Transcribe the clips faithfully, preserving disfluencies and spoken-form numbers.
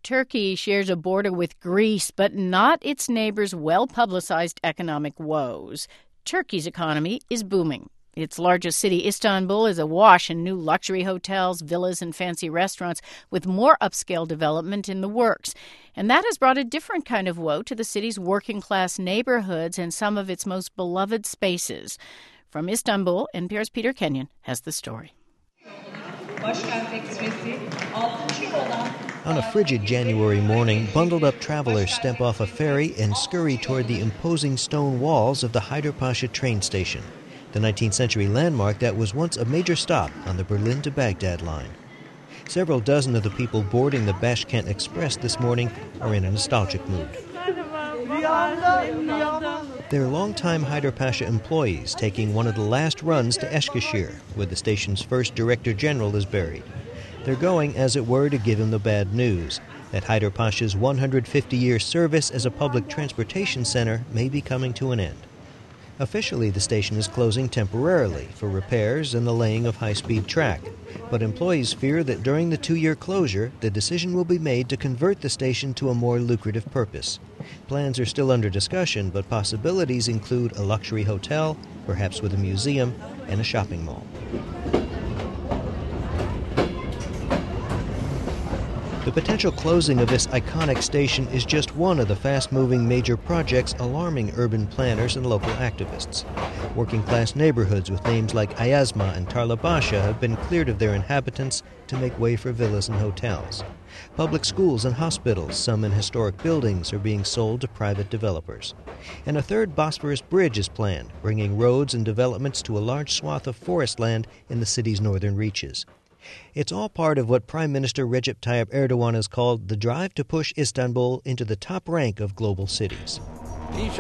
Turkey shares a border with Greece, but not its neighbors' well-publicized economic woes. Turkey's economy is booming. Its largest city, Istanbul, is awash in new luxury hotels, villas, and fancy restaurants, with more upscale development in the works. And that has brought a different kind of woe to the city's working-class neighborhoods and some of its most beloved spaces. From Istanbul, N P R's Peter Kenyon has the story. On a frigid January morning, bundled-up travelers step off a ferry and scurry toward the imposing stone walls of the Haydarpaşa train station, the nineteenth century landmark that was once a major stop on the Berlin to Baghdad line. Several dozen of the people boarding the Bashkent Express this morning are in a nostalgic mood. They're longtime Haydarpaşa employees taking one of the last runs to Eskişehir, where the station's first director general is buried. They're going, as it were, to give him the bad news, that Haydarpaşa's one hundred fifty year service as a public transportation center may be coming to an end. Officially, the station is closing temporarily for repairs and the laying of high-speed track. But employees fear that during the two-year closure, the decision will be made to convert the station to a more lucrative purpose. Plans are still under discussion, but possibilities include a luxury hotel, perhaps with a museum, and a shopping mall. The potential closing of this iconic station is just one of the fast-moving major projects alarming urban planners and local activists. Working-class neighborhoods with names like Ayazma and Tarlabaşı have been cleared of their inhabitants to make way for villas and hotels. Public schools and hospitals, some in historic buildings, are being sold to private developers. And a third Bosphorus bridge is planned, bringing roads and developments to a large swath of forest land in the city's northern reaches. It's all part of what Prime Minister Recep Tayyip Erdogan has called the drive to push Istanbul into the top rank of global cities. With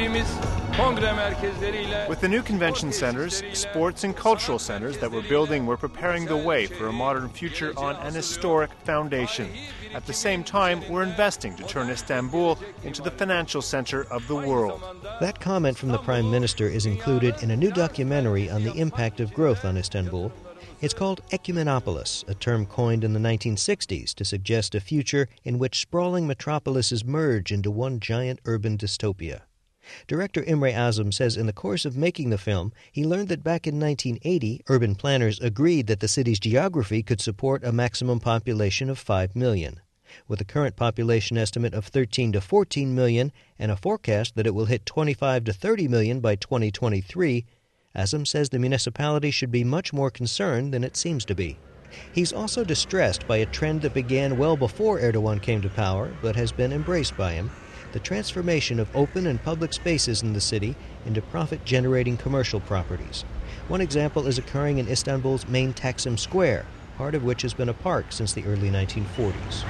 the new convention centers, sports and cultural centers that we're building, we're preparing the way for a modern future on an historic foundation. At the same time, we're investing to turn Istanbul into the financial center of the world. That comment from the Prime Minister is included in a new documentary on the impact of growth on Istanbul. It's called Ecumenopolis, a term coined in the nineteen sixties to suggest a future in which sprawling metropolises merge into one giant urban dystopia. Director Imre Azim says in the course of making the film, he learned that back in nineteen eighty, urban planners agreed that the city's geography could support a maximum population of five million. With a current population estimate of thirteen to fourteen million and a forecast that it will hit twenty-five to thirty million by twenty twenty-three, Azim says the municipality should be much more concerned than it seems to be. He's also distressed by a trend that began well before Erdogan came to power, but has been embraced by him, the transformation of open and public spaces in the city into profit-generating commercial properties. One example is occurring in Istanbul's main Taksim Square, part of which has been a park since the early nineteen forties.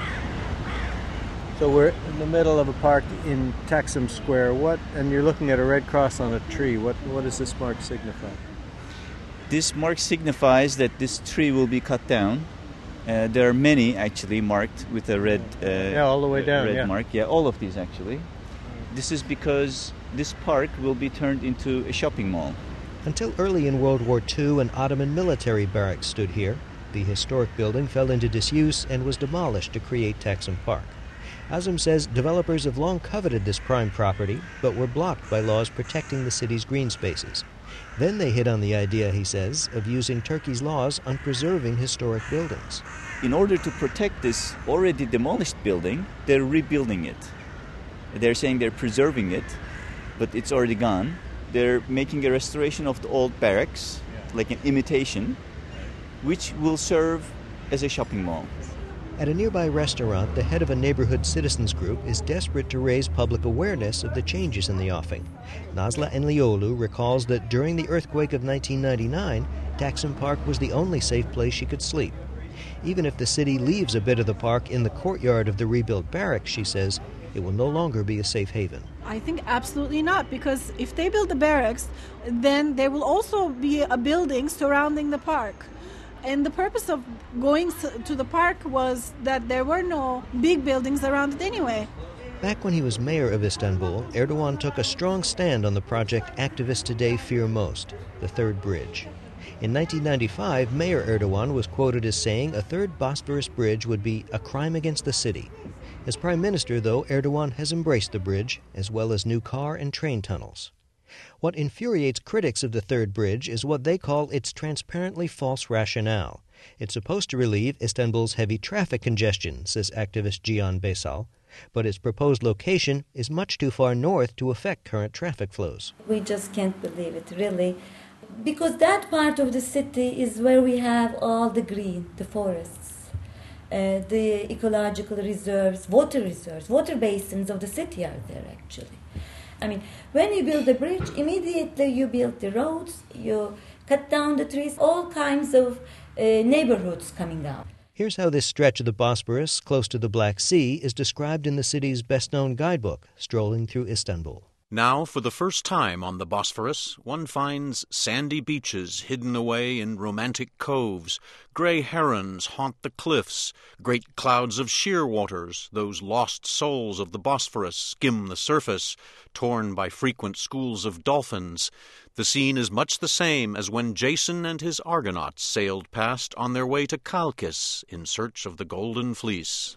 So we're in the middle of a park in Taksim Square. What? And you're looking at a red cross on a tree. What? What does this mark signify? This mark signifies that this tree will be cut down. Uh, there are many actually marked with a red. Uh, yeah, all the way down. Red yeah. mark. Yeah, all of these actually. This is because this park will be turned into a shopping mall. Until early in World War Two, an Ottoman military barracks stood here. The historic building fell into disuse and was demolished to create Taksim Park. Azim says developers have long coveted this prime property, but were blocked by laws protecting the city's green spaces. Then they hit on the idea, he says, of using Turkey's laws on preserving historic buildings. In order to protect this already demolished building, they're rebuilding it. They're saying they're preserving it, but it's already gone. They're making a restoration of the old barracks, like an imitation, which will serve as a shopping mall. At a nearby restaurant, the head of a neighborhood citizens group is desperate to raise public awareness of the changes in the offing. Nazlı Enlioğlu recalls that during the earthquake of nineteen ninety-nine, Taksim Park was the only safe place she could sleep. Even if the city leaves a bit of the park in the courtyard of the rebuilt barracks, she says, it will no longer be a safe haven. I think absolutely not, because if they build the barracks, then there will also be a building surrounding the park. And the purpose of going to the park was that there were no big buildings around it anyway. Back when he was mayor of Istanbul, Erdogan took a strong stand on the project activists today fear most, the third bridge. In nineteen ninety-five, Mayor Erdogan was quoted as saying a third Bosphorus bridge would be a crime against the city. As Prime Minister, though, Erdogan has embraced the bridge, as well as new car and train tunnels. What infuriates critics of the third bridge is what they call its transparently false rationale. It's supposed to relieve Istanbul's heavy traffic congestion, says activist Cihan Baysal, but its proposed location is much too far north to affect current traffic flows. We just can't believe it, really, because that part of the city is where we have all the green, the forests. Uh, the ecological reserves, water reserves, water basins of the city are there, actually. I mean, when you build a bridge, immediately you build the roads, you cut down the trees, all kinds of uh, neighborhoods coming out. Here's how this stretch of the Bosporus, close to the Black Sea, is described in the city's best-known guidebook, Strolling Through Istanbul. Now, for the first time on the Bosphorus, one finds sandy beaches hidden away in romantic coves. Gray herons haunt the cliffs. Great clouds of shearwaters, those lost souls of the Bosphorus, skim the surface, torn by frequent schools of dolphins. The scene is much the same as when Jason and his Argonauts sailed past on their way to Chalkis in search of the Golden Fleece.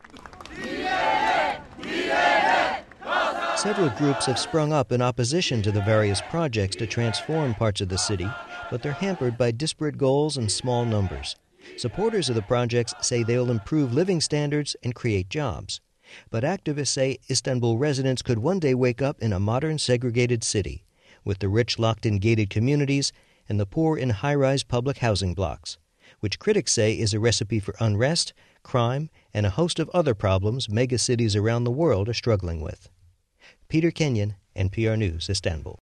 Several groups have sprung up in opposition to the various projects to transform parts of the city, but they're hampered by disparate goals and small numbers. Supporters of the projects say they'll improve living standards and create jobs. But activists say Istanbul residents could one day wake up in a modern segregated city, with the rich locked in gated communities and the poor in high-rise public housing blocks, which critics say is a recipe for unrest, crime, and a host of other problems megacities around the world are struggling with. Peter Kenyon, N P R News, Istanbul.